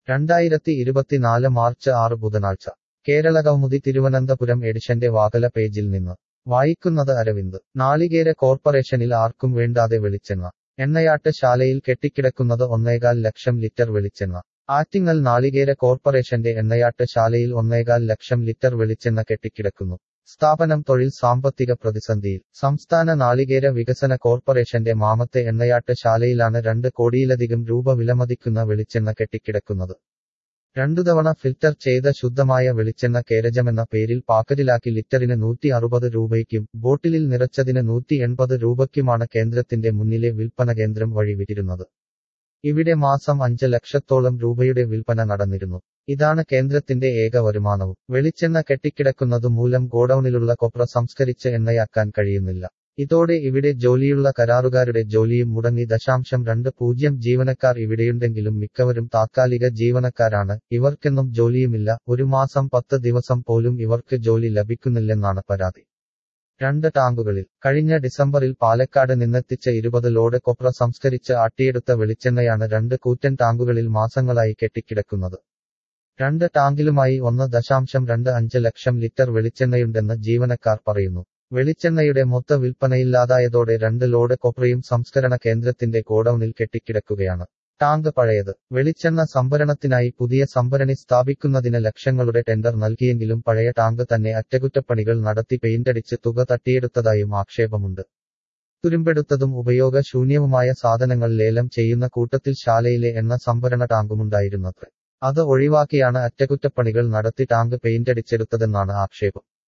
2024 March 6 ബുധനാഴ്ച കേരളകൗമുദി തിരുവനന്തപുരം എഡിഷന്റെ വാകല പേജിൽ നിന്ന് വായിക്കുന്നത് അരവിന്ദ്. നാളികേര കോർപ്പറേഷനിൽ ആർക്കും വേണ്ടാതെ വെളിച്ചെണ്ണ. എണ്ണയാട്ട് ശാലയിൽ കെട്ടിക്കിടക്കുന്നത് 1,4 ലക്ഷം ലിറ്റർ വെളിച്ചെണ്ണ. ആറ്റിങ്ങൽ നാളികേര കോർപ്പറേഷന്റെ എണ്ണയാട്ട് ശാലയിൽ 1,4 ലക്ഷം ലിറ്റർ വെളിച്ചെണ്ണ കെട്ടിക്കിടക്കുന്നു. സ്ഥാപനം തൊഴിൽ സാമ്പത്തിക പ്രതിസന്ധിയിൽ. സംസ്ഥാന നാളികേര വികസന കോർപ്പറേഷന്റെ മാമത്തെ എണ്ണയാട്ട് ശാലയിലാണ് 2 കോടിയിലധികം രൂപ വിലമതിക്കുന്ന വെളിച്ചെണ്ണ കെട്ടിക്കിടക്കുന്നത്. 2 തവണ ഫിൽറ്റർ ചെയ്ത ശുദ്ധമായ വെളിച്ചെണ്ണ കേരജമെന്ന പേരിൽ പാക്കറ്റിലാക്കി ലിറ്ററിന് 160 രൂപയ്ക്കും ബോട്ടിലിൽ നിറച്ചതിന് 180 രൂപയ്ക്കുമാണ് കേന്ദ്രത്തിന്റെ മുന്നിലെ വിൽപ്പന കേന്ദ്രം വഴി വിറ്റിരുന്നത്. ഇവിടെ മാസം 5 ലക്ഷത്തോളം രൂപയുടെ വിൽപ്പന നടന്നിരുന്നു. ഇതാണ് കേന്ദ്രത്തിന്റെ ഏക വരുമാനവും. വെളിച്ചെണ്ണ കെട്ടിക്കിടക്കുന്നതു മൂലം ഗോഡൌണിലുള്ള കൊപ്ര സംസ്കരിച്ച് എണ്ണയാക്കാൻ കഴിയുന്നില്ല. ഇതോടെ ഇവിടെ ജോലിയുള്ള കരാറുകാരുടെ ജോലിയും മുടങ്ങി. 2.0 ജീവനക്കാർ ഇവിടെയുണ്ടെങ്കിലും മിക്കവരും താത്കാലിക ജീവനക്കാരാണ്. ഇവർക്കെന്നും ജോലിയുമില്ല. ഒരു മാസം 10 ദിവസം പോലും ഇവർക്ക് ജോലി ലഭിക്കുന്നില്ലെന്നാണ് പരാതി. 2 ടാങ്കുകളിൽ. കഴിഞ്ഞ ഡിസംബറിൽ പാലക്കാട് നിന്നെത്തിച്ച 20 ലോഡ് കൊപ്ര സംസ്കരിച്ച് ആട്ടിയെടുത്ത വെളിച്ചെണ്ണയാണ് 2 കൂറ്റൻ ടാങ്കുകളിൽ മാസങ്ങളായി കെട്ടിക്കിടക്കുന്നത്. 2 ടാങ്കിലുമായി 1.25 ലക്ഷം ലിറ്റർ വെളിച്ചെണ്ണയുണ്ടെന്ന് ജീവനക്കാർ പറയുന്നു. വെളിച്ചെണ്ണയുടെ മൊത്ത വിൽപ്പനയില്ലാതായതോടെ 2 ലോഡ് കൊപ്രയും സംസ്കരണ കേന്ദ്രത്തിന്റെ ഗോഡൌണിൽ കെട്ടിക്കിടക്കുകയാണ്. ടാങ്ക് പഴയത്. വെളിച്ചെണ്ണ സംഭരണത്തിനായി പുതിയ സംഭരണി സ്ഥാപിക്കുന്നതിന് ലക്ഷങ്ങളുടെ ടെൻഡർ നൽകിയെങ്കിലും പഴയ ടാങ്ക് തന്നെ അറ്റകുറ്റപ്പണികൾ നടത്തി പെയിന്റടിച്ച് തുക തട്ടിയെടുത്തതായും ആക്ഷേപമുണ്ട്. തുരുമ്പെടുത്തതും ഉപയോഗശൂന്യവുമായ സാധനങ്ങൾ ലേലം ചെയ്യുന്ന കൂട്ടത്തിൽ ശാലയിലെ എണ്ണ സംഭരണ ടാങ്കുമുണ്ടായിരുന്നത്രേ. അത് ഒഴിവാക്കിയാണ് അറ്റകുറ്റപ്പണികൾ നടത്തി ടാങ്ക് പെയിന്റടിച്ചെടുത്തതെന്നാണ് ആക്ഷേപം.